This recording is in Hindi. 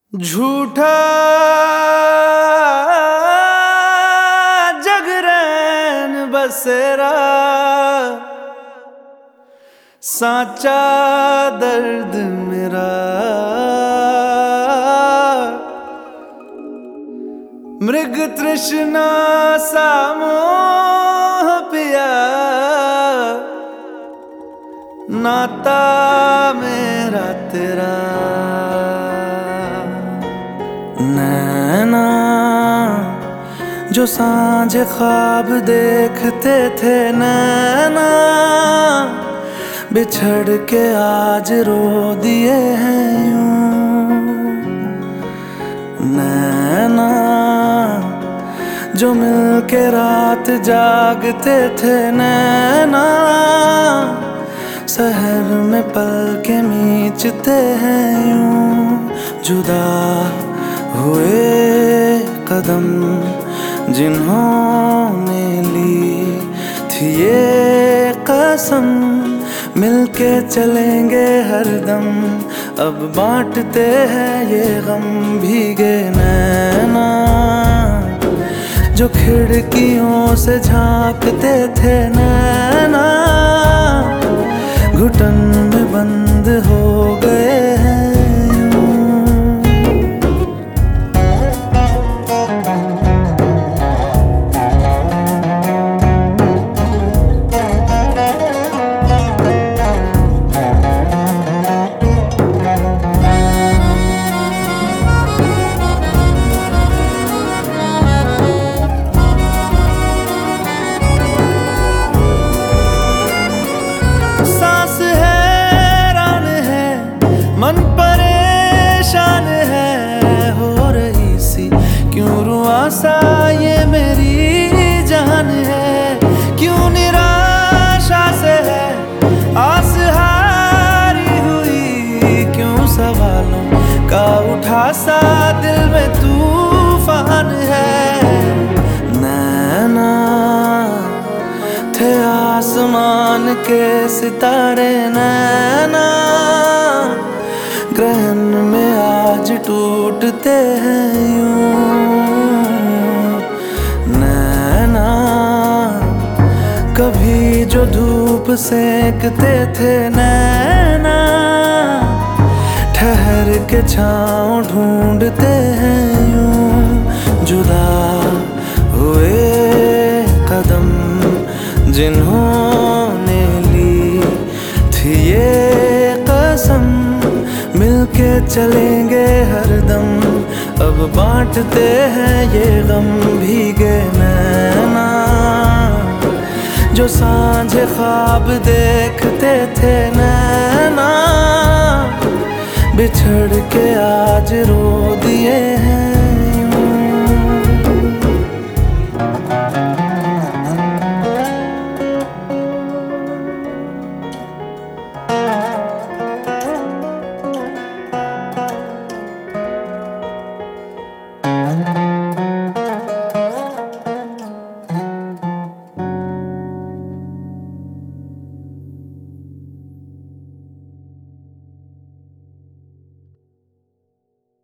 झूठा जगरैन बसेरा, साचा दर्द मेरा। मृग तृष्णा सा मोह पिया, नाता मेरा तेरा। नैना जो सांझे ख्वाब देखते थे, नैना बिछड़ के आज रो दिए हैं यूं। नैना जो मिल के रात जागते थे, नैना शहर में पल के मीचते हैं यूं। जुदा हुए कदम जिन्होंने ली थी ये कसम, मिलके चलेंगे हरदम। अब बांटते हैं ये गम। भीगे नैना जो खिड़कियों से झांकते थे, नैना घुटन में बंद हो गए हैं। मन परेशान है हो रही सी, क्यों रुआसा ये मेरी जान है। क्यों निराशा से है आस हारी हुई, क्यों सवालों का उठा सा दिल में तूफान है। नैना थे आसमान के सितारे, नैना ग्रहण में आज टूटते हैं यूं। नैना कभी जो धूप सेकते थे, नैना ठहर के छाँव ढूंढते हैं यूं। जुदा हुए कदम जिन्होंने ली थी ये कसम, मिलके चलेंगे हरदम। अब बांटते हैं ये गम। भीगे नैना जो सांझे ख्वाब देखते थे, नैना बिछड़ के आज रो